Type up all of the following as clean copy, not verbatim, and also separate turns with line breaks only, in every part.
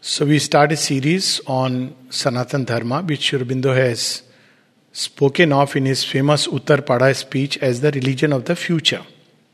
So we start a series on Sanatan Dharma, which Sri Aurobindo has spoken of in his famous Uttar Pada speech as the religion of the future.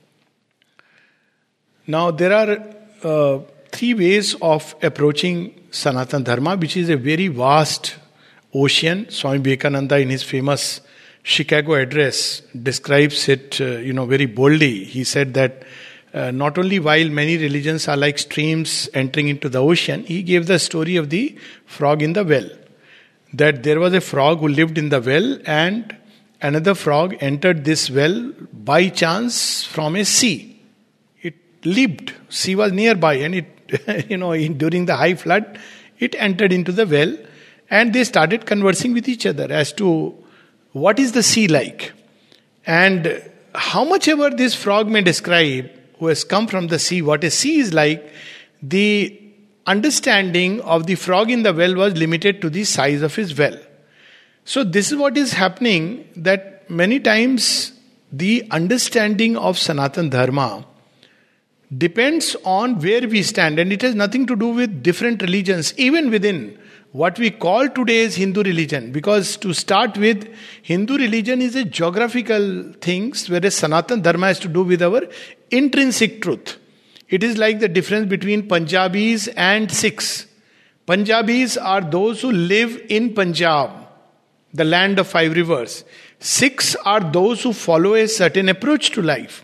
Now there are three ways of approaching Sanatan Dharma, which is a very vast ocean. Swami Vivekananda in his famous Chicago address describes it very boldly. He said that not only while many religions are like streams entering into the ocean, he gave the story of the frog in the well. That there was a frog who lived in the well and another frog entered this well by chance from a sea. It leaped. Sea was nearby and it, during the high flood, it entered into the well and they started conversing with each other as to what is the sea like. And how much ever this frog may describe, who has come from the sea, what a sea is like, the understanding of the frog in the well was limited to the size of his well. So this is what is happening, that many times the understanding of Sanatan Dharma depends on where we stand, and it has nothing to do with different religions, even within what we call today's Hindu religion. Because to start with, Hindu religion is a geographical thing, whereas Sanatan Dharma has to do with our intrinsic truth. It is like the difference between Punjabis and Sikhs. Punjabis are those who live in Punjab, the land of 5 rivers. Sikhs are those who follow a certain approach to life.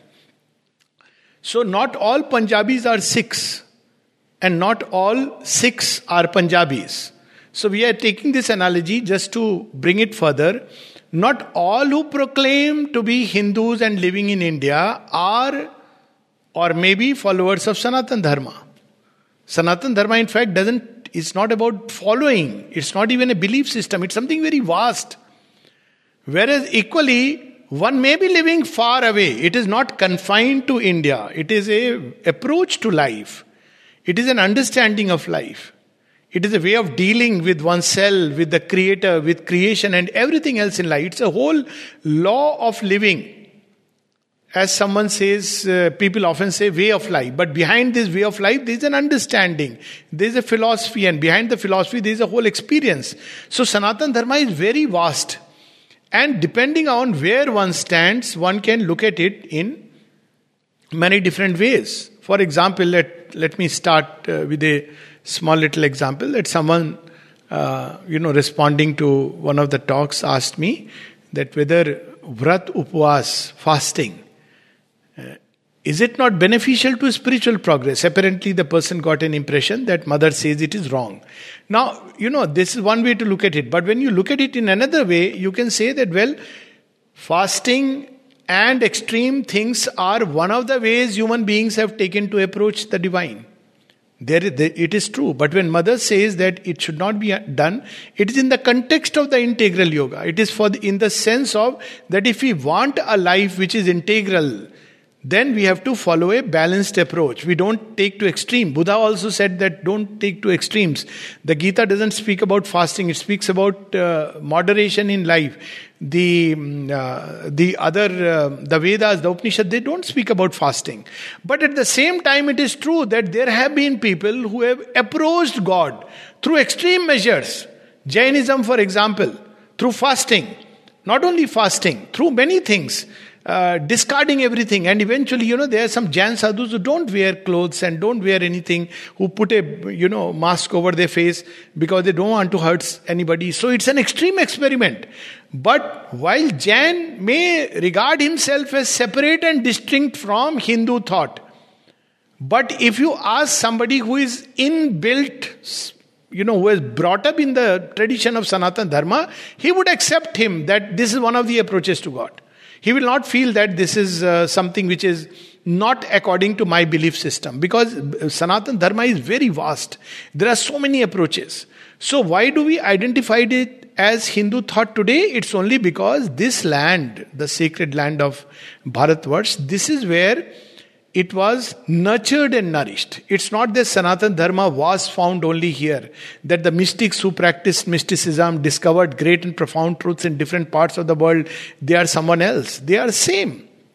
So not all Punjabis are Sikhs, and not all Sikhs are Punjabis. So we are taking this analogy just to bring it further. Not all who proclaim to be Hindus and living in India are or maybe followers of Sanatan Dharma. Sanatan Dharma, in fact, it's not about following. It's not even a belief system. It's something very vast. Whereas equally, one may be living far away. It is not confined to India. It is an approach to life. It is an understanding of life. It is a way of dealing with oneself, with the Creator, with creation and everything else in life. It's a whole law of living. As someone says, people often say way of life. But behind this way of life, there is an understanding. There is a philosophy. And behind the philosophy, there is a whole experience. So Sanatan Dharma is very vast. And depending on where one stands, one can look at it in many different ways. For example, let me start with a small little example. That someone, responding to one of the talks asked me that whether Vrat Upvas, fasting, is it not beneficial to spiritual progress? Apparently the person got an impression that mother says it is wrong. Now, this is one way to look at it. But when you look at it in another way, you can say that, fasting and extreme things are one of the ways human beings have taken to approach the divine. It is true. But when mother says that it should not be done, it is in the context of the integral yoga. It is in the sense of that if we want a life which is integral, then we have to follow a balanced approach. We don't take to extreme. Buddha also said that don't take to extremes. The Gita doesn't speak about fasting. It speaks about moderation in life. The Vedas, the Upanishad, they don't speak about fasting. But at the same time, it is true that there have been people who have approached God through extreme measures. Jainism, for example, through fasting. Not only fasting, through many things. Discarding everything, and eventually, there are some Jain sadhus who don't wear clothes and don't wear anything, who put a mask over their face because they don't want to hurt anybody. So it's an extreme experiment. But while Jain may regard himself as separate and distinct from Hindu thought, but if you ask somebody who is inbuilt, who is brought up in the tradition of Sanatan Dharma, he would accept him that this is one of the approaches to God. He will not feel that this is something which is not according to my belief system. Because Sanatan Dharma is very vast. There are so many approaches. So why do we identify it as Hindu thought today? It's only because this land, the sacred land of Bharatvarsh, this is where it was nurtured and nourished. It's not that Sanatan Dharma was found only here. That the mystics who practiced mysticism discovered great and profound truths in different parts of the world. They are someone else. They are same.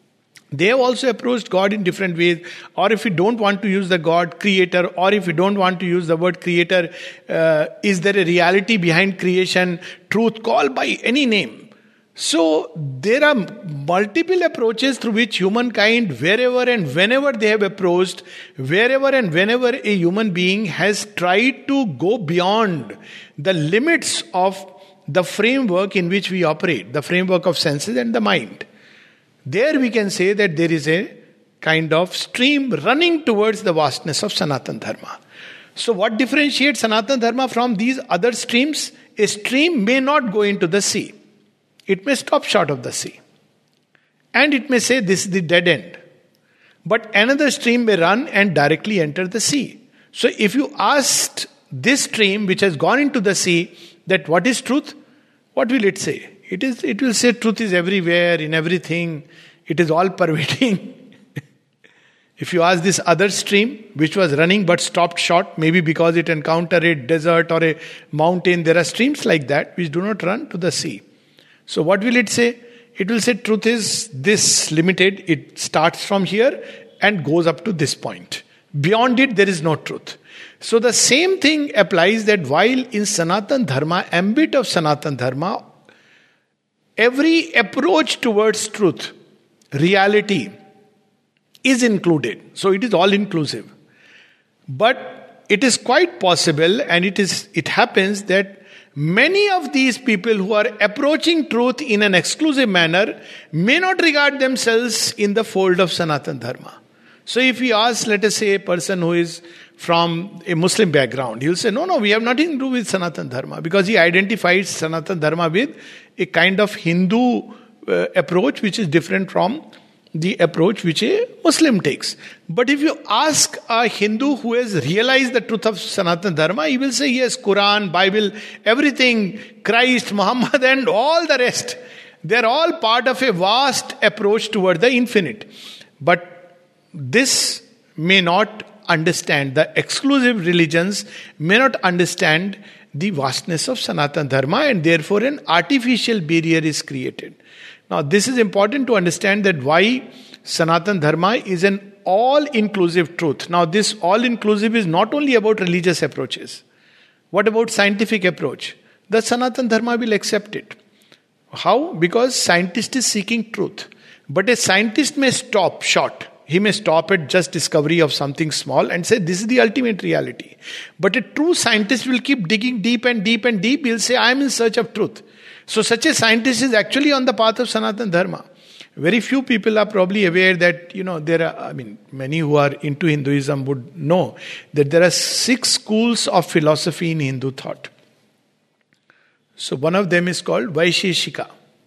They have also approached God in different ways. Or if you don't want to use the God creator, or if you don't want to use the word creator, is there a reality behind creation? Truth, call by any name. So there are multiple approaches through which humankind, wherever and whenever they have approached, wherever and whenever a human being has tried to go beyond the limits of the framework in which we operate, the framework of senses and the mind. There we can say that there is a kind of stream running towards the vastness of Sanatana Dharma. So what differentiates Sanatana Dharma from these other streams? A stream may not go into the sea. It may stop short of the sea. And it may say this is the dead end. But another stream may run and directly enter the sea. So if you asked this stream which has gone into the sea that what is truth, what will it say? It will say truth is everywhere, in everything. It is all pervading. If you ask this other stream which was running but stopped short, maybe because it encountered a desert or a mountain, there are streams like that which do not run to the sea. So what will it say? It will say truth is this limited. It starts from here and goes up to this point. Beyond it, there is no truth. So the same thing applies that while in Sanatana Dharma, ambit of Sanatana Dharma, every approach towards truth, reality, is included. So it is all inclusive. But it is quite possible, and it happens that many of these people who are approaching truth in an exclusive manner may not regard themselves in the fold of Sanatana Dharma. So if we ask, let us say, a person who is from a Muslim background, he will say, no, we have nothing to do with Sanatana Dharma, because he identifies Sanatana Dharma with a kind of Hindu approach which is different from the approach which a Muslim takes. But if you ask a Hindu who has realized the truth of Sanatana Dharma, he will say, yes, Quran, Bible, everything, Christ, Muhammad and all the rest, they are all part of a vast approach toward the infinite. But this may not understand, the exclusive religions may not understand the vastness of Sanatana Dharma, and therefore an artificial barrier is created. Now, this is important to understand that why Sanatana Dharma is an all-inclusive truth. Now, this all-inclusive is not only about religious approaches. What about scientific approach? The Sanatana Dharma will accept it. How? Because scientist is seeking truth. But a scientist may stop short. He may stop at just discovery of something small and say, this is the ultimate reality. But a true scientist will keep digging deep and deep and deep. He'll say, I am in search of truth. So such a scientist is actually on the path of Sanatana Dharma. Very few people are probably aware that, there are, many who are into Hinduism would know that there are 6 schools of philosophy in Hindu thought. So one of them is called Vaisheshika.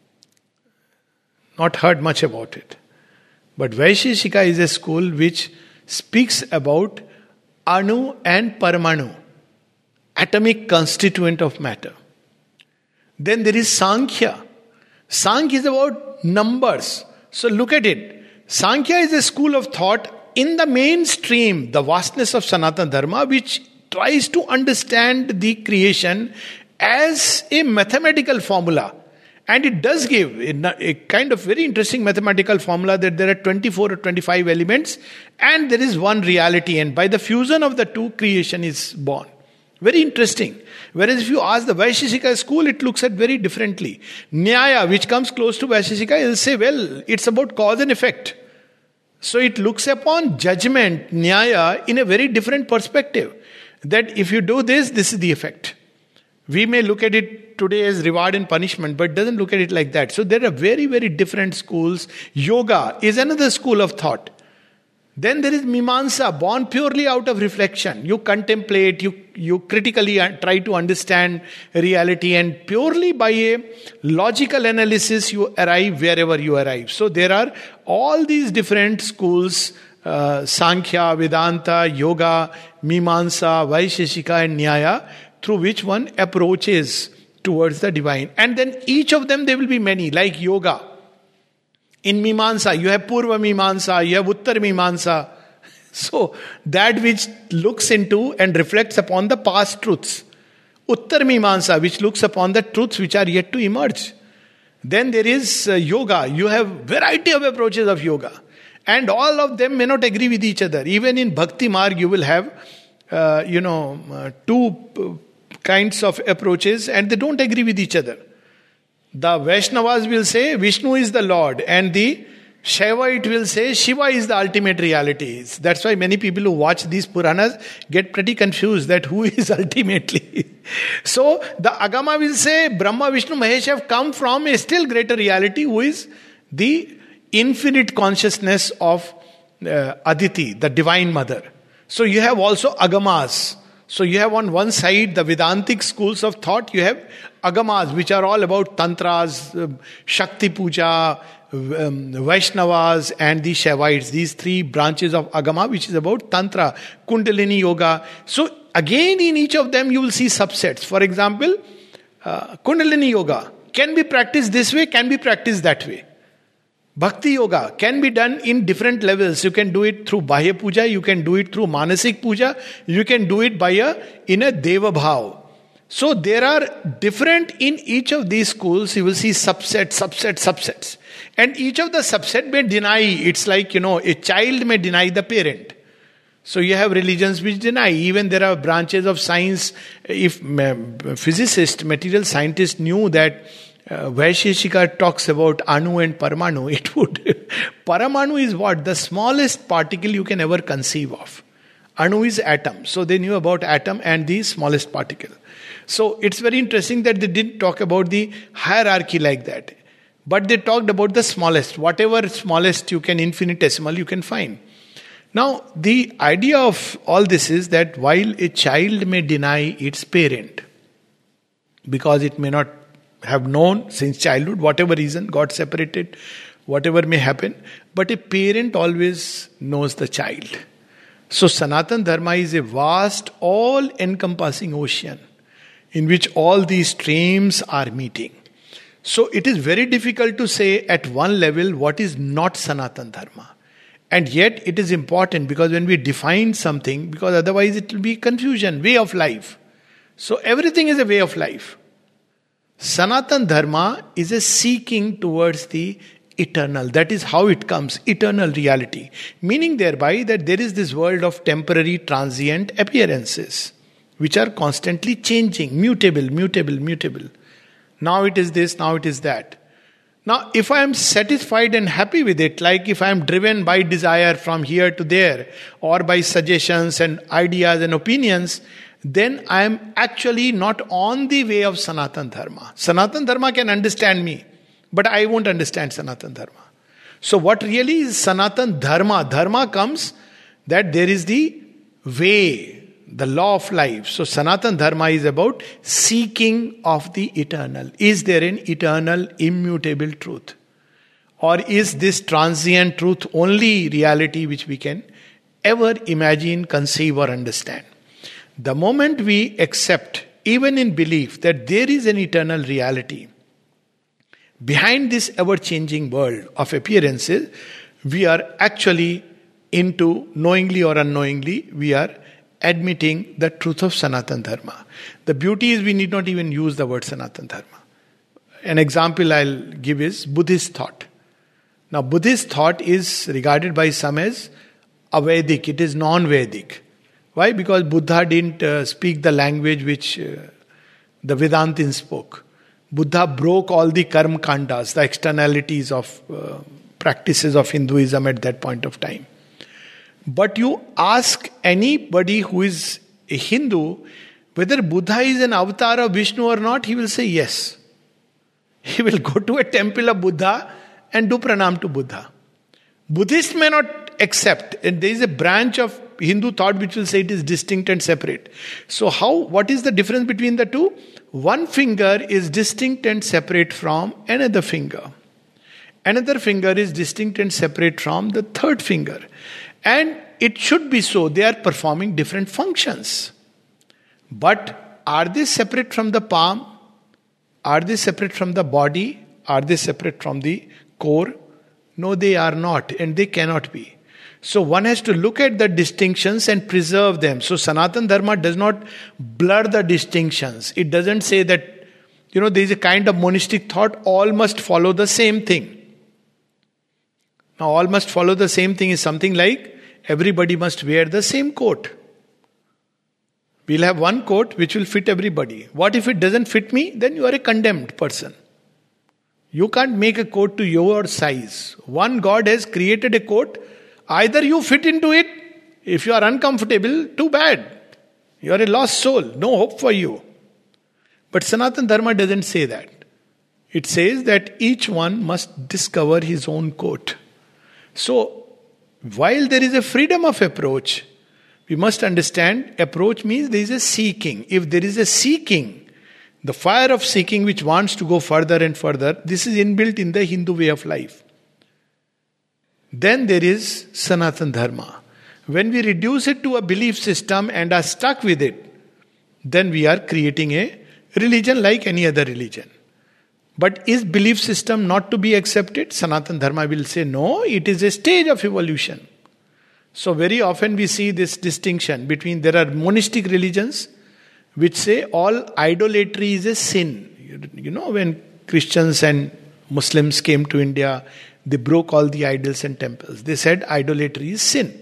Not heard much about it. But Vaisheshika is a school which speaks about Anu and Paramanu, atomic constituent of matter. Then there is Sankhya. Sankhya is about numbers. So look at it. Sankhya is a school of thought in the mainstream, the vastness of Sanatana Dharma, which tries to understand the creation as a mathematical formula. And it does give a kind of very interesting mathematical formula that there are 24 or 25 elements and there is one reality. And by the fusion of the two, creation is born. Very interesting. Whereas if you ask the Vaisheshika school, it looks at very differently. Nyaya, which comes close to Vaisheshika, will say, well, it's about cause and effect. So it looks upon judgment, Nyaya, in a very different perspective. That if you do this, this is the effect. We may look at it today as reward and punishment, but it doesn't look at it like that. So there are very, very different schools. Yoga is another school of thought. Then there is Mimamsa, born purely out of reflection. You contemplate, you critically try to understand reality, and purely by a logical analysis you arrive wherever you arrive. So there are all these different schools, Sankhya, Vedanta, Yoga, Mimamsa, Vaisheshika and Nyaya, through which one approaches towards the divine. And then each of them there will be many, like yoga. In Mimamsa, you have Purva Mimamsa, you have Uttar Mimamsa. So, that which looks into and reflects upon the past truths. Uttar Mimamsa, which looks upon the truths which are yet to emerge. Then there is yoga. You have variety of approaches of yoga. And all of them may not agree with each other. Even in Bhakti Marg, you will have, two kinds of approaches, and they don't agree with each other. The Vaishnavas will say Vishnu is the Lord, and the Shaivite will say Shiva is the ultimate reality. That's why many people who watch these Puranas get pretty confused that who is ultimately. So the Agama will say Brahma, Vishnu, Mahesh have come from a still greater reality, who is the infinite consciousness of Aditi, the Divine Mother. So you have also Agamas. So you have on one side the Vedantic schools of thought, you have Agamas, which are all about Tantras, Shakti Puja, Vaishnavas and the Shaivites. These three branches of Agama, which is about Tantra, Kundalini Yoga. So again in each of them you will see subsets. For example, Kundalini Yoga can be practiced this way, can be practiced that way. Bhakti Yoga can be done in different levels. You can do it through Bahya Puja, you can do it through Manasik Puja, you can do it in a Deva Bhav. So there are different, in each of these schools you will see subsets. And each of the subset may deny, it's like, a child may deny the parent. So you have religions which deny. Even there are branches of science. If physicists, material scientists knew that Vaisheshika talks about Anu and Paramanu, it would. Paramanu is what? The smallest particle you can ever conceive of. Anu is atom. So they knew about atom and the smallest particle. So it's very interesting that they didn't talk about the hierarchy like that. But they talked about the smallest. Whatever smallest you can, infinitesimal you can find. Now, the idea of all this is that while a child may deny its parent, because it may not have known since childhood, whatever reason, got separated, whatever may happen, but a parent always knows the child. So Sanatan Dharma is a vast, all-encompassing ocean in which all these streams are meeting. So it is very difficult to say at one level what is not Sanatan Dharma. And yet it is important, because when we define something, because otherwise it will be confusion, way of life. So everything is a way of life. Sanatan Dharma is a seeking towards the eternal. That is how it comes, eternal reality. Meaning thereby that there is this world of temporary, transient appearances, which are constantly changing, mutable. Now it is this, now it is that. Now, if I am satisfied and happy with it, like if I am driven by desire from here to there, or by suggestions and ideas and opinions, then I am actually not on the way of Sanatan Dharma. Sanatan Dharma can understand me, but I won't understand Sanatan Dharma. So what really is Sanatan Dharma? Dharma comes that there is the way, the law of life. So Sanatan Dharma is about seeking of the eternal. Is there an eternal, immutable truth? Or is this transient truth only reality which we can ever imagine, conceive or understand? The moment we accept, even in belief, that there is an eternal reality behind this ever-changing world of appearances, we are actually into, knowingly or unknowingly, we are admitting the truth of Sanatan Dharma. The beauty is we need not even use the word Sanatan Dharma. An example I'll give is Buddhist thought. Now Buddhist thought is regarded by some as Avedic, it is non-Vedic. Why? Because Buddha didn't speak the language which the Vedantins spoke. Buddha broke all the karma kandas, the externalities of practices of Hinduism at that point of time. But you ask anybody who is a Hindu whether Buddha is an avatar of Vishnu or not, he will say yes. He will go to a temple of Buddha and do pranam to Buddha. Buddhists may not accept, and there is a branch of Hindu thought which will say it is distinct and separate. So what is the difference between the two? One finger is distinct and separate from another finger. Another finger is distinct and separate from the third finger. And it should be so. They are performing different functions. But are they separate from the palm? Are they separate from the body? Are they separate from the core? No, they are not, and they cannot be. So one has to look at the distinctions and preserve them. So Sanatan Dharma does not blur the distinctions. It doesn't say that, there is a kind of monistic thought, all must follow the same thing. Now all must follow the same thing is something like everybody must wear the same coat. We'll have one coat which will fit everybody. What if it doesn't fit me? Then you are a condemned person. You can't make a coat to your size. One God has created a coat. Either you fit into it. If you are uncomfortable, too bad. You are a lost soul. No hope for you. But Sanatana Dharma doesn't say that. It says that each one must discover his own coat. So, while there is a freedom of approach, we must understand approach means there is a seeking. If there is a seeking, the fire of seeking which wants to go further and further, this is inbuilt in the Hindu way of life. Then there is Sanatana Dharma. When we reduce it to a belief system and are stuck with it, then we are creating a religion like any other religion. But is belief system not to be accepted? Sanatana Dharma will say no, it is a stage of evolution. So very often we see this distinction between there are monistic religions which say all idolatry is a sin. You know, when Christians and Muslims came to India, they broke all the idols and temples. They said idolatry is sin.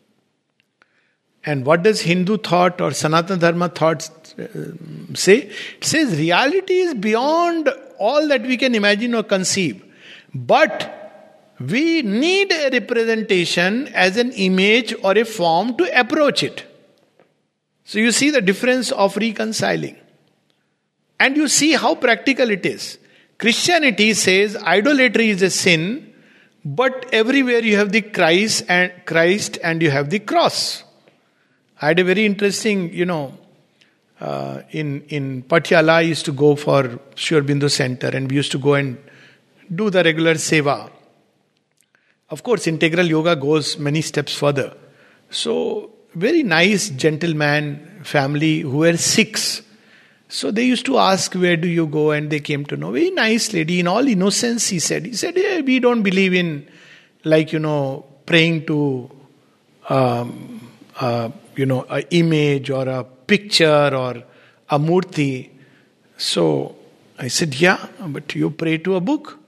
And what does Hindu thought or Sanatana Dharma thoughts say? It says reality is beyond all that we can imagine or conceive. But we need a representation as an image or a form to approach it. So you see the difference of reconciling. And you see how practical it is. Christianity says idolatry is a sin, but everywhere you have the Christ and you have the cross. I had a very interesting, in Patiala, I used to go for Sri Aurobindo Center and we used to go and do the regular seva. Of course, integral yoga goes many steps further. So, very nice gentleman family who were Sikhs. So they used to ask, where do you go? And they came to know. Very nice lady, in all innocence, he said, hey, we don't believe in, praying to, an image or a picture or a murti. So I said, yeah, but you pray to a book.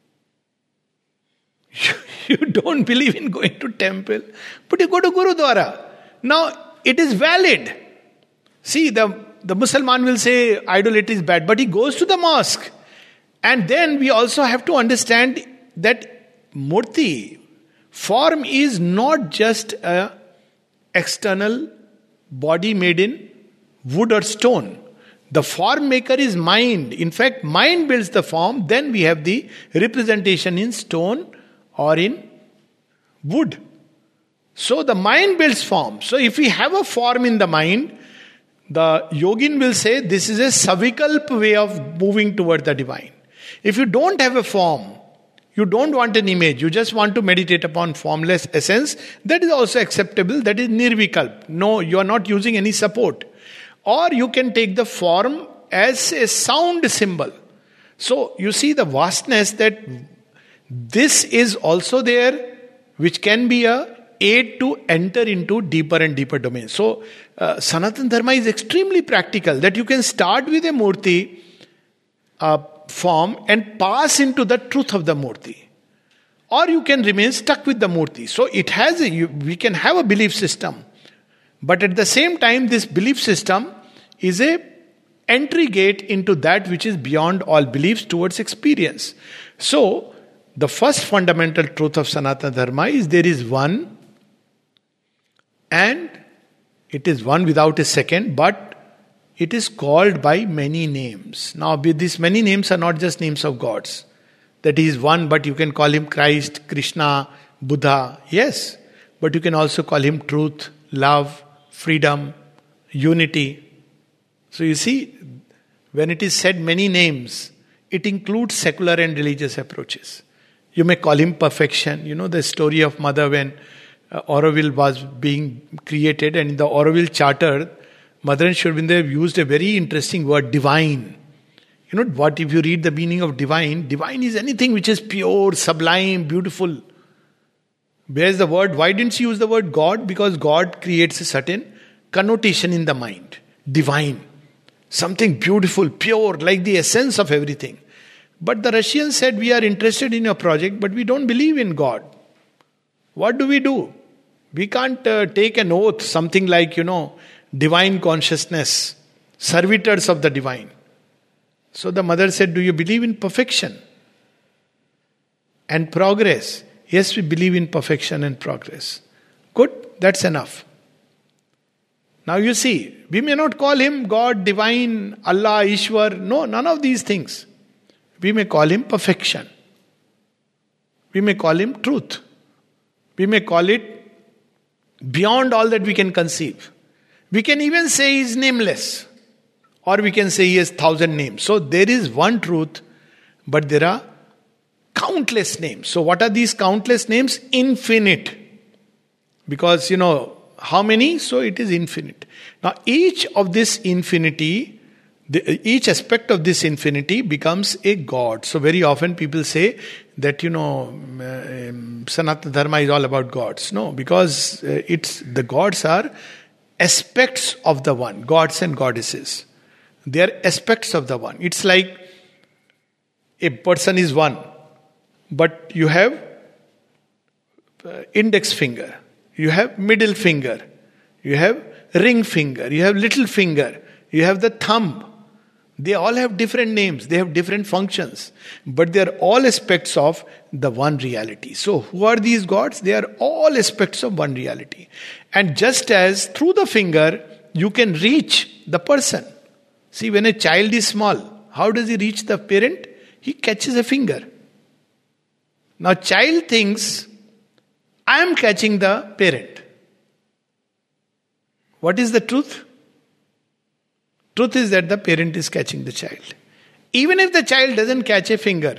You don't believe in going to temple, but you go to Gurudwara. Now, it is valid. See, the Mussalman will say idolatry is bad, but he goes to the mosque. And then we also have to understand that murti, form is not just a external body made in wood or stone. The form maker is mind. In fact, mind builds the form. Then we have the representation in stone or in wood. So the mind builds form. So if we have a form in the mind, the yogin will say this is a savikalp way of moving toward the divine. If you don't have a form, you don't want an image, you just want to meditate upon formless essence, that is also acceptable, that is nirvikalp. No, you are not using any support. Or you can take the form as a sound symbol. So you see the vastness that this is also there, which can be a aid to enter into deeper and deeper domains. So Sanatana Dharma is extremely practical, that you can start with a murti form and pass into the truth of the murti. Or you can remain stuck with the murti. So it has we can have a belief system. But at the same time, this belief system is a entry gate into that which is beyond all beliefs towards experience. So, the first fundamental truth of Sanatana Dharma is there is one, and it is one without a second, but it is called by many names. Now, these many names are not just names of gods. That he is one, but you can call him Christ, Krishna, Buddha. Yes, but you can also call him truth, love, freedom, unity. So you see, when it is said many names, it includes secular and religious approaches. You may call him perfection. You know the story of Mother when Auroville was being created, and in the Auroville Charter, Mother and Sri Aurobindo used a very interesting word, divine. You know what, if you read the meaning of divine, divine is anything which is pure, sublime, beautiful. Where's the word? Why didn't she use the word God? Because God creates a certain connotation in the mind. Divine. Something beautiful, pure, like the essence of everything. But the Russians said, we are interested in your project, but we don't believe in God. What do? We can't take an oath, something like, divine consciousness, servitors of the divine. So the mother said, do you believe in perfection and progress? Yes, we believe in perfection and progress. Good, that's enough. Now you see, we may not call him God, divine, Allah, Ishwar. No, none of these things. We may call him perfection. We may call him truth. We may call it beyond all that we can conceive. We can even say he is nameless. Or we can say he has 1,000 names. So there is one truth, but there are countless names. So what are these countless names? Infinite. Because, how many? So it is infinite. Now each of this infinity, each aspect of this infinity becomes a God. So very often people say that, Sanatana Dharma is all about gods. No, because the gods are aspects of the one, gods and goddesses. They are aspects of the one. It's like a person is one, but you have index finger, you have middle finger, you have ring finger, you have little finger, you have the thumb. They all have different names, they have different functions, but they are all aspects of the one reality. So who are these gods? They are all aspects of one reality. And just as through the finger you can reach the person. See, when a child is small, how does he reach the parent? He catches a finger. Now child thinks, I am catching the parent. What is the truth? Truth is that the parent is catching the child. Even if the child doesn't catch a finger,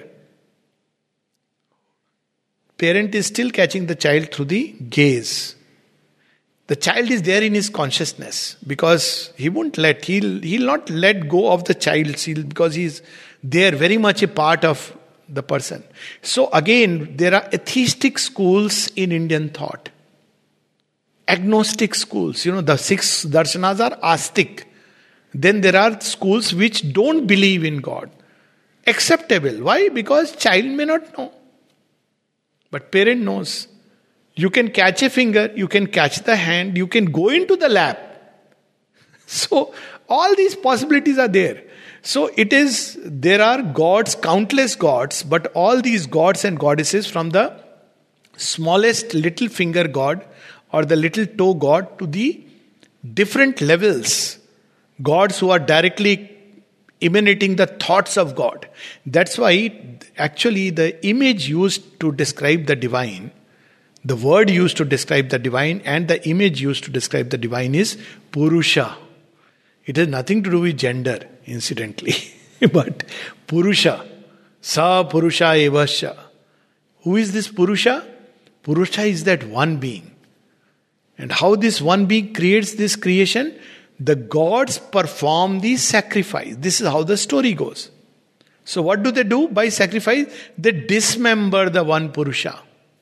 parent is still catching the child through the gaze. The child is there in his consciousness because he'll not let go of the child because he's there, very much a part of the person. So again, there are atheistic schools in Indian thought. Agnostic schools. The 6 darshanas are astic. Then there are schools which don't believe in God. Acceptable. Why? Because child may not know. But parent knows. You can catch a finger, you can catch the hand, you can go into the lab. So all these possibilities are there. So there are gods, countless gods, but all these gods and goddesses, from the smallest little finger god or the little toe god to the different levels. Gods who are directly emanating the thoughts of God. That's why actually the image used to describe the divine, the word used to describe the divine and the image used to describe the divine is Purusha. It has nothing to do with gender, incidentally. But Purusha. Sa Purusha Evasya. Who is this Purusha? Purusha is that one being. And how this one being creates this creation? The gods perform the sacrifice. This is how the story goes. So what do they do by sacrifice? They dismember the one Purusha.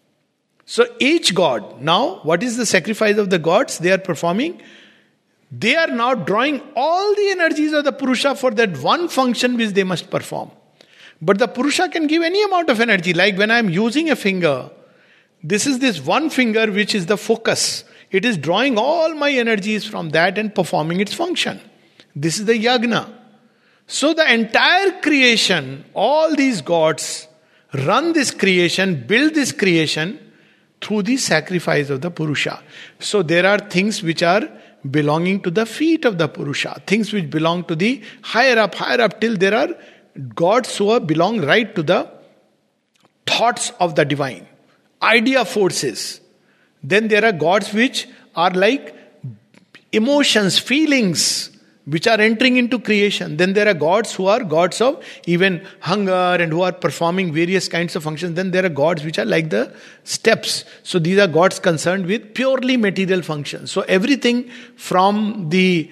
So each god, now what is the sacrifice of the gods they are performing? They are now drawing all the energies of the Purusha for that one function which they must perform. But the Purusha can give any amount of energy. Like when I am using a finger, this is this one finger which is the focus. It is drawing all my energies from that and performing its function. This is the yagna. So the entire creation, all these gods run this creation, build this creation through the sacrifice of the Purusha. So there are things which are belonging to the feet of the Purusha, things which belong to the higher up till there are gods who belong right to the thoughts of the divine, idea forces. Then there are gods which are like emotions, feelings, which are entering into creation. Then there are gods who are gods of even hunger and who are performing various kinds of functions. Then there are gods which are like the steps. So these are gods concerned with purely material functions. So everything from the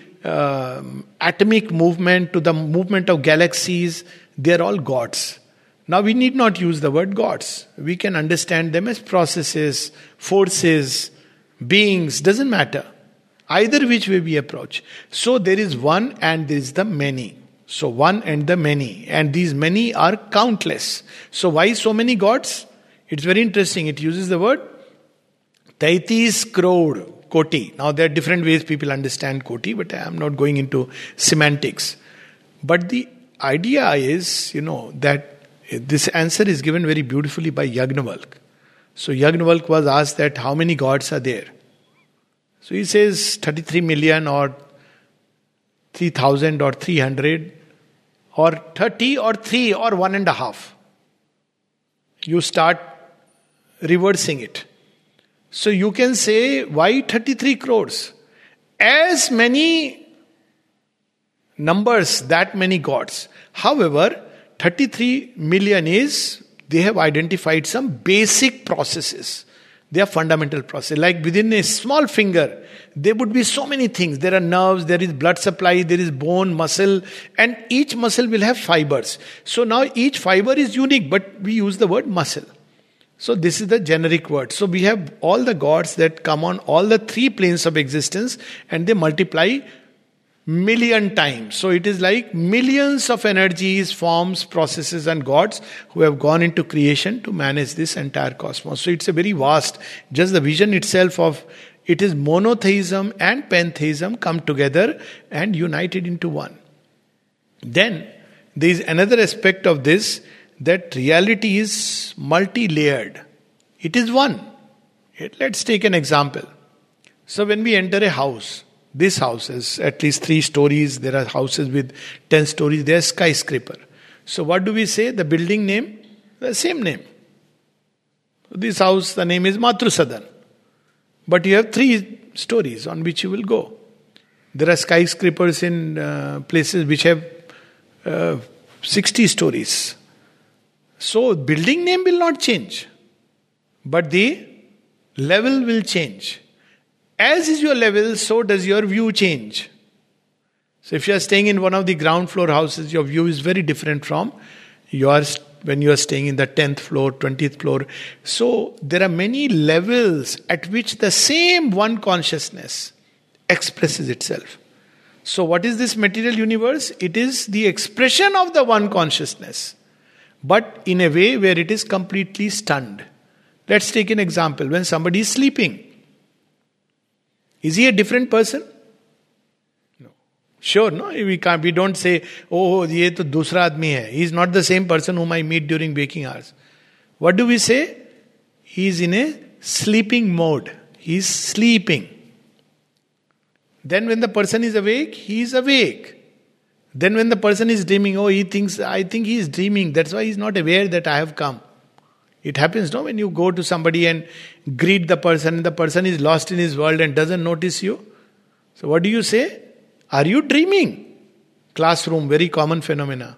atomic movement to the movement of galaxies, they are all gods. Now we need not use the word gods. We can understand them as processes, forces, beings, doesn't matter. Either which way we approach. So there is one and there is the many. So one and the many. And these many are countless. So why so many gods? It's very interesting. It uses the word 33 crore koti. Now there are different ways people understand koti, but I am not going into semantics. But the idea is, that this answer is given very beautifully by Yagnavalk. So Yagnavalk was asked that how many gods are there? So he says 33 million or 3,000 or 300 or 30 or 3 or 1.5. You start reversing it. So you can say, why 33 crores? As many numbers, that many gods. However, 33 million is, they have identified some basic processes. They are fundamental processes. Like within a small finger, there would be so many things. There are nerves, there is blood supply, there is bone, muscle, and each muscle will have fibers. So now each fiber is unique, but we use the word muscle. So this is the generic word. So we have all the gods that come on all the 3 planes of existence, and they multiply million times. So it is like millions of energies, forms, processes and gods who have gone into creation to manage this entire cosmos. So it's a very vast, just the vision itself of it is monotheism and pantheism come together and united into one. Then there is another aspect of this, that reality is multi-layered. It is one. Let's take an example. So when we enter a house, this house has at least 3 stories. There are houses with 10 stories. They are skyscraper. So what do we say? The building name? The same name. This house, the name is Matrusadan. But you have 3 stories on which you will go. There are skyscrapers in places which have 60 stories. So building name will not change. But the level will change. As is your level, so does your view change. So if you are staying in one of the ground floor houses, your view is very different from yours when you are staying in the 10th floor, 20th floor. So there are many levels at which the same one consciousness expresses itself. So what is this material universe? It is the expression of the one consciousness, but in a way where it is completely stunned. Let's take an example. When somebody is sleeping, is he a different person? No. Sure, no? We don't say, oh, ye to dusra admi hai. He is not the same person whom I meet during waking hours. What do we say? He is in a sleeping mode. He is sleeping. Then when the person is awake, he is awake. Then when the person is dreaming, I think he is dreaming. That's why he is not aware that I have come. It happens, no? When you go to somebody and greet the person is lost in his world and doesn't notice you. So what do you say? Are you dreaming? Classroom, very common phenomena.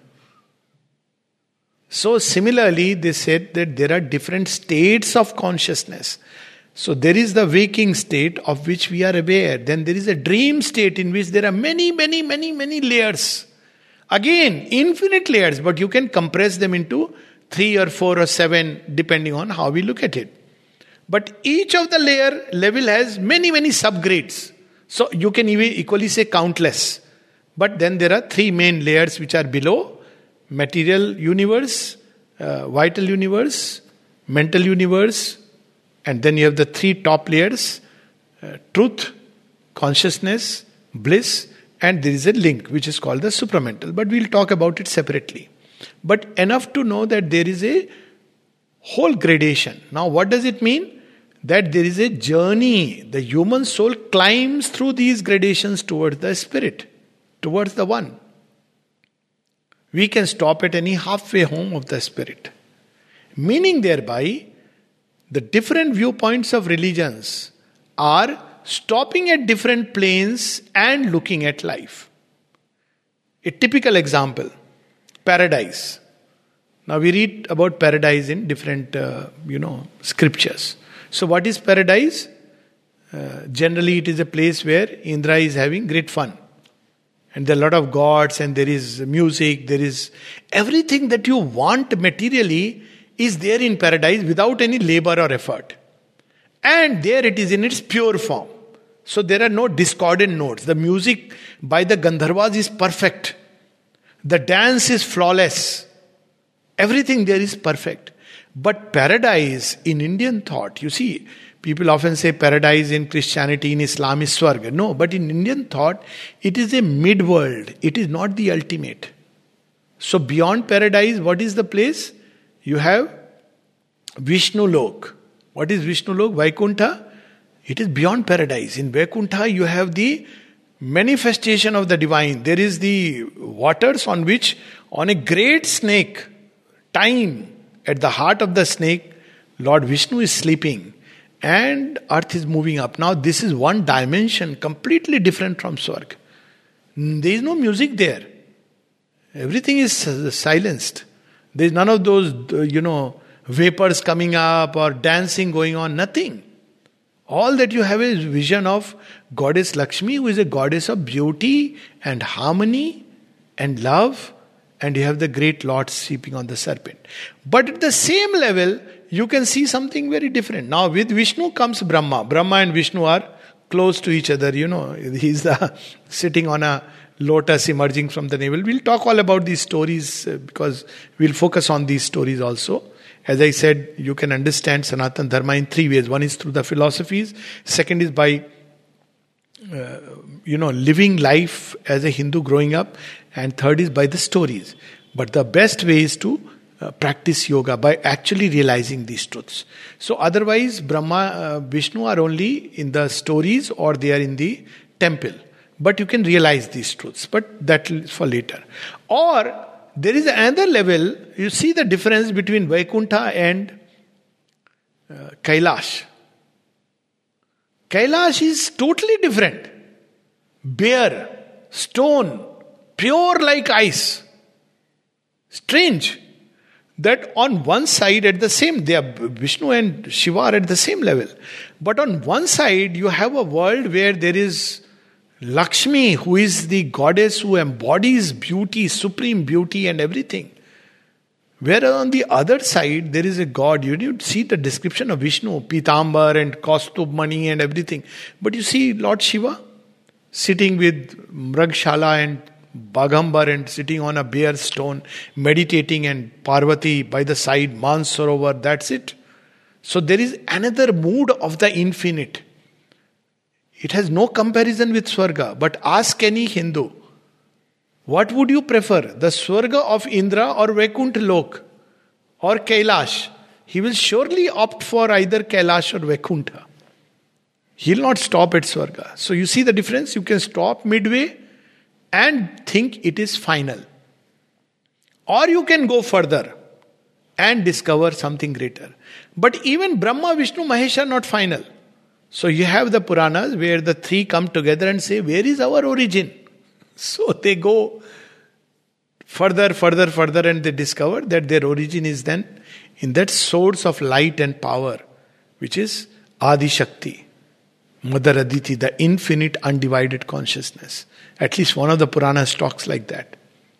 So similarly, they said that there are different states of consciousness. So there is the waking state of which we are aware. Then there is a dream state in which there are many layers. Again, infinite layers, but you can compress them into 3 or 4 or 7 depending on how we look at it. But each of the level has many subgrades. So you can even equally say countless. But then there are 3 main layers which are below: material universe, vital universe, mental universe, and then you have the 3 top layers: truth, consciousness, bliss, and there is a link which is called the supramental. But we'll talk about it separately. But enough to know that there is a whole gradation. Now what does it mean? That there is a journey. The human soul climbs through these gradations towards the spirit, towards the one. We can stop at any halfway home of the spirit. Meaning thereby, the different viewpoints of religions are stopping at different planes and looking at life. A typical example: paradise. Now we read about paradise in different, scriptures. So what is paradise? Generally it is a place where Indra is having great fun. And there are a lot of gods, and there is music, there is everything that you want materially is there in paradise without any labor or effort. And there it is in its pure form. So there are no discordant notes. The music by the Gandharvas is perfect. The dance is flawless. Everything there is perfect. But paradise in Indian thought, you see, People often say paradise in Christianity, in Islam is Swarga. No, but in Indian thought, it is a mid-world. It is not the ultimate. So beyond paradise, what is the place? You have Vishnu Lok. What is Vishnu Lok? Vaikuntha. It is beyond paradise. In Vaikuntha, you have the manifestation of the divine. There is the waters on which, on a great snake, time, at the heart of the snake, Lord Vishnu is sleeping and earth is moving up. Now this is one dimension completely different from Swarg. There is no music there. Everything is silenced. There is none of those, vapors coming up or dancing going on. Nothing. All that you have is vision of Goddess Lakshmi, who is a goddess of beauty and harmony and love. And you have the great Lord sleeping on the serpent. But at the same level, you can see something very different. Now with Vishnu comes Brahma. Brahma and Vishnu are close to each other. He's sitting on a lotus emerging from the navel. We'll talk all about these stories because we'll focus on these stories also. As I said, you can understand Sanatana Dharma in three ways. One is through the philosophies. Second is by, living life as a Hindu growing up. And third is by the stories. But the best way is to practice yoga by actually realizing these truths. So otherwise, Brahma, Vishnu are only in the stories or they are in the temple. But you can realize these truths. But that is for later. Or there is another level. You see the difference between Vaikuntha and Kailash. Kailash is totally different. Bare, stone, pure like ice. Strange. That on one side at the same, they are Vishnu and Shiva are at the same level. But on one side you have a world where there is Lakshmi, who is the goddess who embodies beauty, supreme beauty and everything. Whereas on the other side, there is a god. You need to see the description of Vishnu, Pitambar and Kaustubh and everything. But you see Lord Shiva sitting with Mragshala and Bagambar and sitting on a bare stone, meditating, and Parvati by the side, Mansarovar, that's it. So there is another mood of the infinite. It has no comparison with Swarga. But ask any Hindu, what would you prefer? The Swarga of Indra or Vaikuntha Lok or Kailash? He will surely opt for either Kailash or Vaikuntha. He will not stop at Swarga. So you see the difference? You can stop midway and think it is final. Or you can go further and discover something greater. But even Brahma, Vishnu, Mahesh are not final. So you have the Puranas where the three come together and say, where is our origin? So they go further and they discover that their origin is then in that source of light and power, which is Adi Shakti, Mother Aditi, the infinite undivided consciousness. At least one of the Puranas talks like that.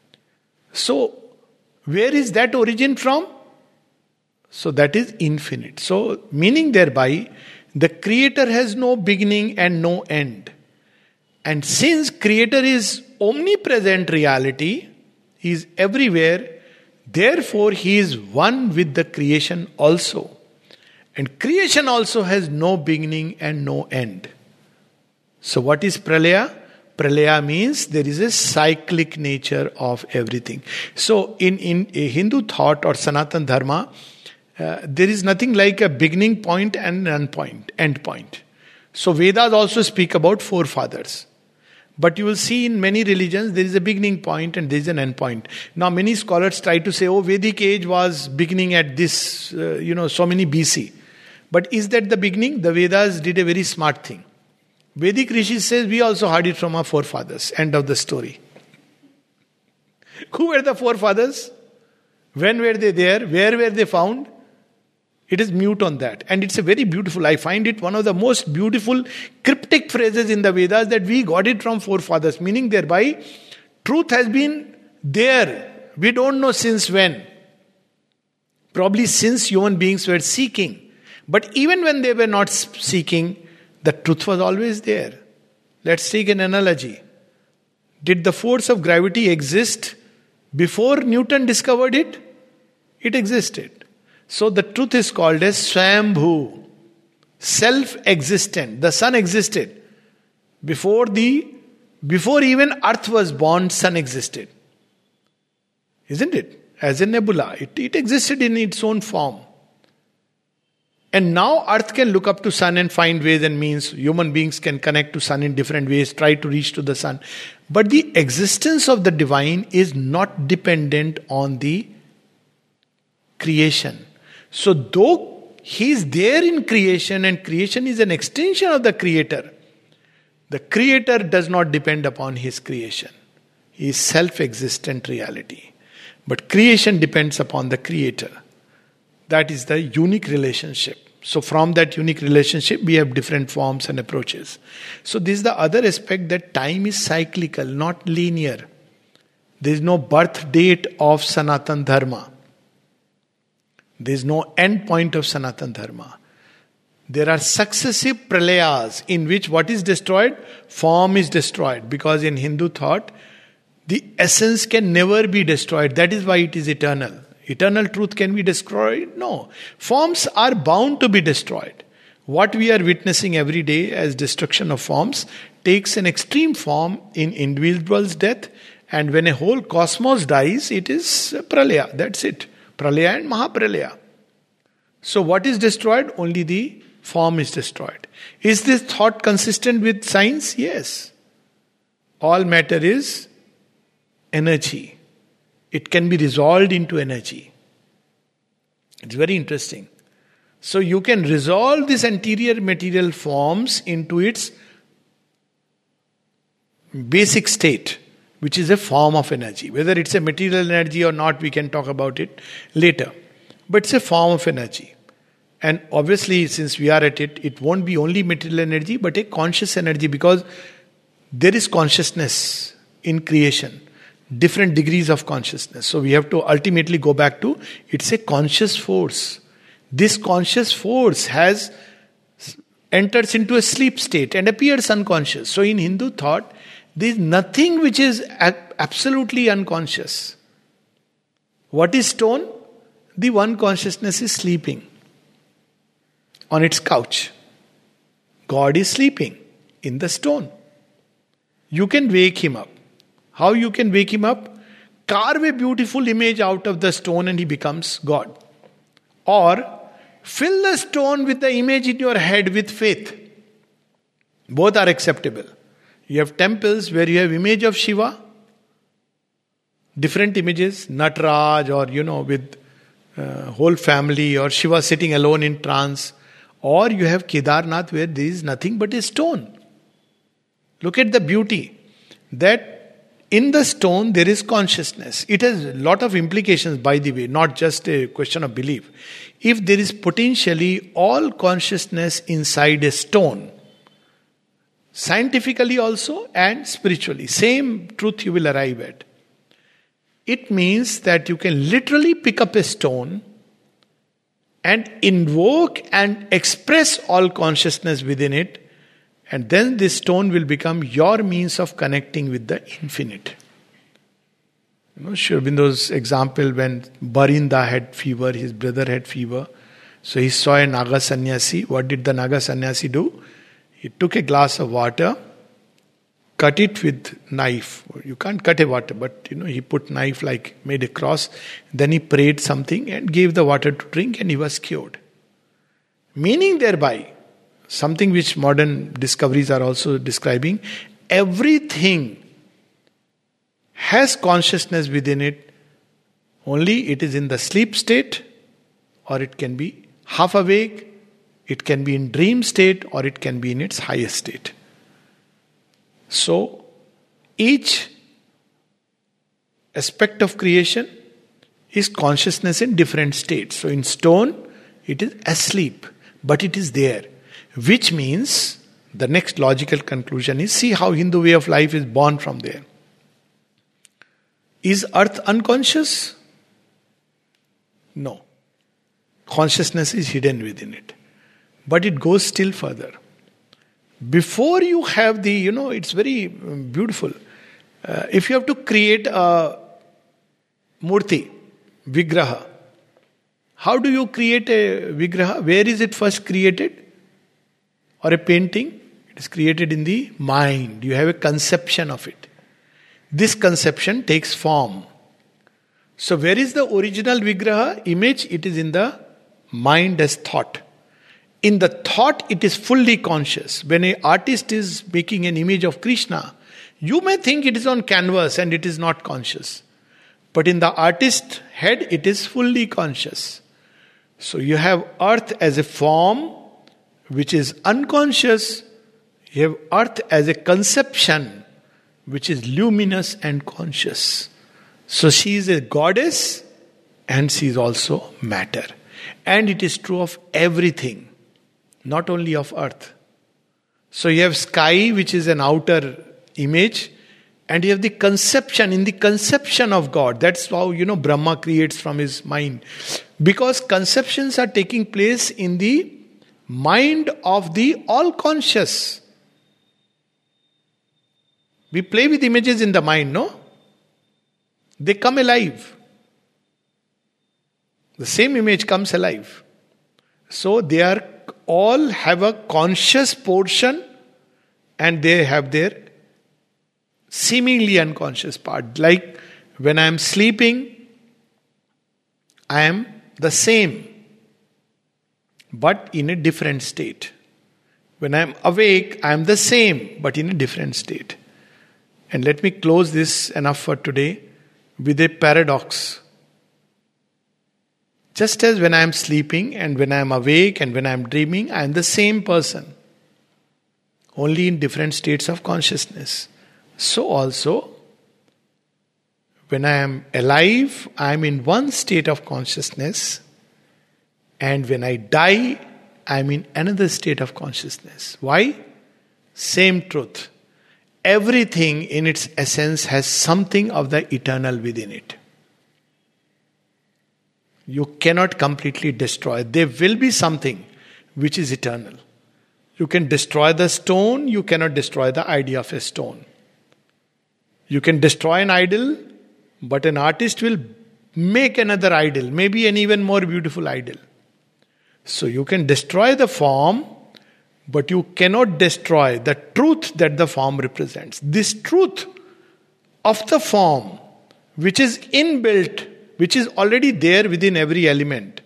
So where is that origin from? So that is infinite. So meaning thereby, the Creator has no beginning and no end. And since Creator is omnipresent reality, He is everywhere, therefore He is one with the creation also. And creation also has no beginning and no end. So what is Pralaya? Pralaya means there is a cyclic nature of everything. So in a Hindu thought or Sanatana Dharma, there is nothing like a beginning point and an end point. So Vedas also speak about forefathers. But you will see in many religions there is a beginning point and there is an end point. Now many scholars try to say, Vedic age was beginning at this, so many BC. But is that the beginning? The Vedas did a very smart thing. Vedic Rishi says we also heard it from our forefathers. End of the story. Who were the forefathers? When were they there? Where were they found? It is mute on that. And it's a very beautiful, I find it one of the most beautiful cryptic phrases in the Vedas that we got it from forefathers. Meaning thereby, truth has been there. We don't know since when. Probably since human beings were seeking. But even when they were not seeking, the truth was always there. Let's take an analogy. Did the force of gravity exist before Newton discovered it? It existed. So the truth is called as Swambhu. self-existent. The sun existed. Before even earth was born, sun existed. Isn't it? As a nebula. It existed in its own form. And now earth can look up to sun and find ways and means. Human beings can connect to sun in different ways, try to reach to the sun. But the existence of the divine is not dependent on the creation. So though he is there in creation and creation is an extension of the creator does not depend upon his creation. He is self-existent reality. But creation depends upon the creator. That is the unique relationship. So from that unique relationship, we have different forms and approaches. So this is the other aspect, that time is cyclical, not linear. There is no birth date of Sanatan Dharma. There is no end point of Sanatan Dharma. There are successive pralayas in which what is destroyed? Form is destroyed. Because in Hindu thought, the essence can never be destroyed. That is why it is eternal. Eternal truth can be destroyed? No. Forms are bound to be destroyed. What we are witnessing every day as destruction of forms takes an extreme form in individual's death, and when a whole cosmos dies, it is pralaya. That's it. Pralaya and Mahapralaya. So what is destroyed? Only the form is destroyed. Is this thought consistent with science? Yes. All matter is energy. It can be resolved into energy. It's very interesting. So you can resolve this anterior material forms into its basic state, which is a form of energy. Whether it's a material energy or not, we can talk about it later. But it's a form of energy. And obviously, since we are at it, it won't be only material energy, but a conscious energy, because there is consciousness in creation. Different degrees of consciousness. So we have to ultimately go back to, it's a conscious force. This conscious force enters into a sleep state and appears unconscious. So in Hindu thought, there is nothing which is absolutely unconscious. What is stone? The one consciousness is sleeping on its couch. God is sleeping in the stone. You can wake him up. How you can wake him up? Carve a beautiful image out of the stone and he becomes God. Or fill the stone with the image in your head with faith. Both are acceptable. You have temples where you have image of Shiva, different images, Nataraj, or with whole family, or Shiva sitting alone in trance. Or you have Kedarnath where there is nothing but a stone. Look at the beauty. That in the stone there is consciousness. It has a lot of implications, by the way, not just a question of belief. If there is potentially all consciousness inside a stone, scientifically also and spiritually, same truth you will arrive at. It means that you can literally pick up a stone and invoke and express all consciousness within it. And then this stone will become your means of connecting with the infinite. Sri Aurobindo's example, when Barinda had fever, his brother had fever. So he saw a Naga Sannyasi. What did the Naga Sannyasi do? He took a glass of water, cut it with knife. You can't cut a water, but he put knife, like made a cross. Then he prayed something and gave the water to drink, and he was cured. Meaning thereby, something which modern discoveries are also describing, everything has consciousness within it, only it is in the sleep state, or it can be half awake, it can be in dream state, or it can be in its highest state. So each aspect of creation is consciousness in different states. So in stone, it is asleep, but it is there. Which means, the next logical conclusion is, see how Hindu way of life is born from there. Is earth unconscious? No. Consciousness is hidden within it. But it goes still further. Before you have the, it's very beautiful. If you have to create a murti, vigraha, how do you create a vigraha? Where is it first created? or a painting, it is created in the mind. You have a conception of it. This conception takes form. So where is the original Vigraha image? It is in the mind as thought. In the thought, it is fully conscious. When an artist is making an image of Krishna, you may think it is on canvas and it is not conscious. But in the artist's head, it is fully conscious. So you have earth as a form which is unconscious. You have earth as a conception which is luminous and conscious. So she is a goddess and she is also matter. And it is true of everything, not only of earth. So you have sky, which is an outer image, and you have the conception, in the conception of God. That's how, Brahma creates from his mind. Because conceptions are taking place in the mind of the all-conscious. We play with images in the mind, no? They come alive. The same image comes alive. So they are all have a conscious portion and they have their seemingly unconscious part. Like when I am sleeping, I am the same, but in a different state. When I am awake, I am the same, but in a different state. And let me close this enough for today with a paradox. Just as when I am sleeping and when I am awake and when I am dreaming, I am the same person, only in different states of consciousness. So also, when I am alive, I am in one state of consciousness, and when I die, I am in another state of consciousness. Why? Same truth. Everything in its essence has something of the eternal within it. You cannot completely destroy. There will be something which is eternal. You can destroy the stone, you cannot destroy the idea of a stone. You can destroy an idol, but an artist will make another idol, maybe an even more beautiful idol. So you can destroy the form, but you cannot destroy the truth that the form represents. This truth of the form, which is inbuilt, which is already there within every element,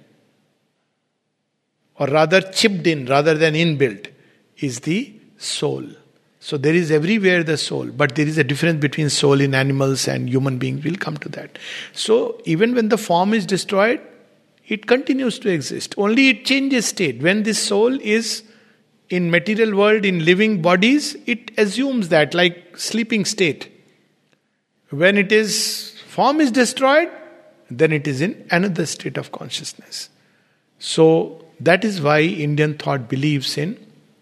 or rather chipped in rather than inbuilt, is the soul. So there is everywhere the soul, but there is a difference between soul in animals and human beings. We'll come to that. So even when the form is destroyed, it continues to exist. Only it changes state. When this soul is in material world, in living bodies, it assumes that like sleeping state. When it is, form is destroyed, then it is in another state of consciousness. So that is why Indian thought believes in,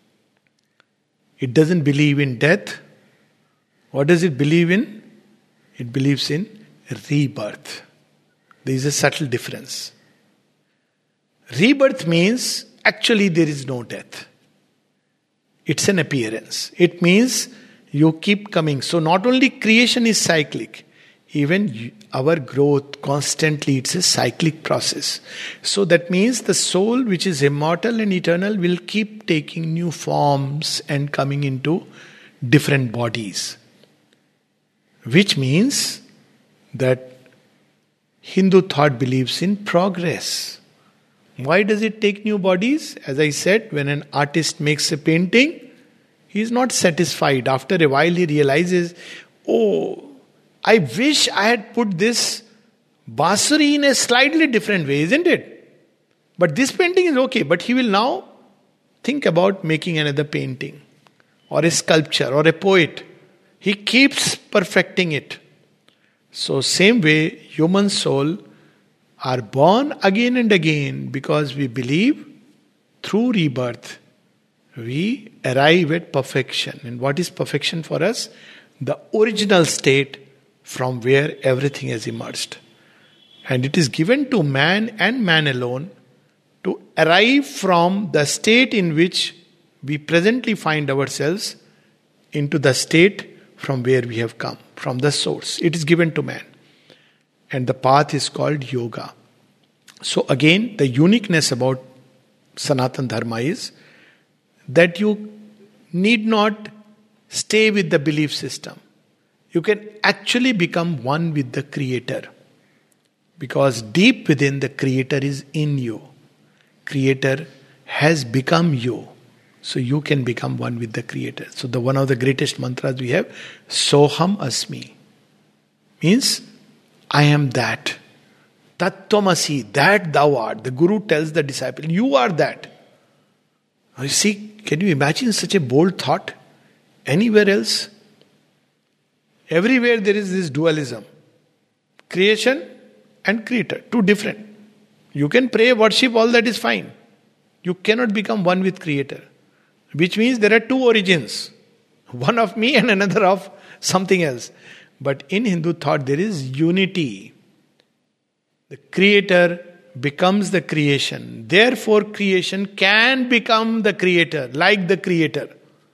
it doesn't believe in death. What does it believe in? It believes in rebirth. There is a subtle difference. Rebirth means actually there is no death. It's an appearance. It means you keep coming. So not only creation is cyclic, even our growth constantly, it's a cyclic process. So that means the soul, which is immortal and eternal, will keep taking new forms and coming into different bodies. Which means that Hindu thought believes in progress. Why does it take new bodies? As I said, when an artist makes a painting, he is not satisfied. After a while he realizes, oh, I wish I had put this Basuri in a slightly different way, isn't it? But this painting is okay, but he will now think about making another painting or a sculpture or a poet. He keeps perfecting it. So same way, human soul are born again and again because we believe through rebirth we arrive at perfection. And what is perfection for us? The original state from where everything has emerged. And it is given to man and man alone to arrive from the state in which we presently find ourselves into the state from where we have come, from the source. It is given to man. And the path is called yoga. So again, the uniqueness about Sanatana Dharma is that you need not stay with the belief system. You can actually become one with the Creator. Because deep within, the Creator is in you. Creator has become you. So you can become one with the Creator. So one of the greatest mantras we have, Soham Asmi. Means, I am that. Tattvamasi, that thou art. The Guru tells the disciple, you are that. Now you see, can you imagine such a bold thought? Anywhere else? Everywhere there is this dualism. Creation and Creator, two different. You can pray, worship, all that is fine. You cannot become one with Creator. Which means there are two origins. One of me and another of something else. But in Hindu thought there is unity. The Creator becomes the creation. Therefore creation can become the Creator, like the Creator.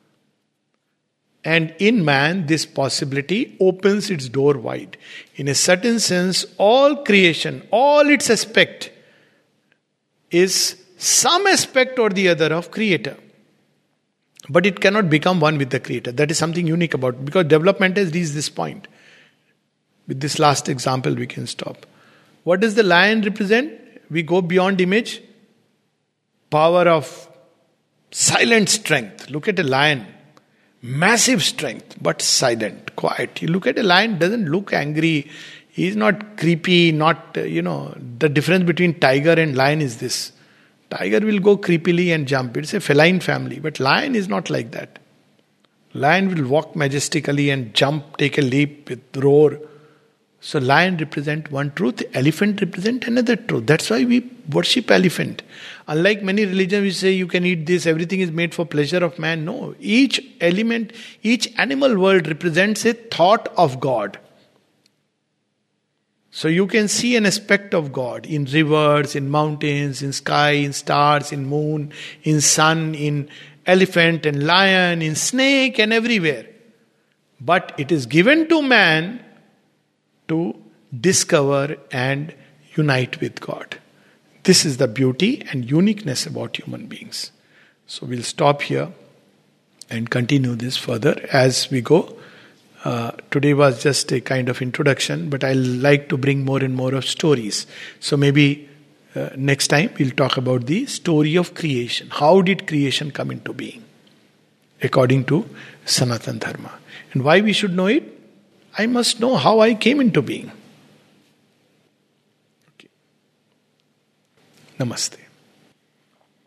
And in man, this possibility opens its door wide. In a certain sense, all creation, all its aspect is some aspect or the other of Creator. But it cannot become one with the Creator. That is something unique about it, because development has reached this point. With this last example, we can stop. What does the lion represent? We go beyond image. Power of silent strength. Look at a lion. Massive strength, but silent, quiet. You look at a lion, doesn't look angry. He is not creepy, not, the difference between tiger and lion is this. Tiger will go creepily and jump. It's a feline family, but lion is not like that. Lion will walk majestically and jump, take a leap with roar. So lion represent one truth, elephant represent another truth. That's why we worship elephant. Unlike many religions which say you can eat this, everything is made for pleasure of man. No, each element, each animal world represents a thought of God. So you can see an aspect of God in rivers, in mountains, in sky, in stars, in moon, in sun, in elephant and lion, in snake and everywhere. But it is given to man to discover and unite with God. This is the beauty and uniqueness about human beings. So we'll stop here and continue this further as we go. Today was just a kind of introduction, but I like to bring more and more of stories. So maybe next time we'll talk about the story of creation. How did creation come into being? According to Sanatana Dharma. And why we should know it? I must know how I came into being. Okay. Namaste.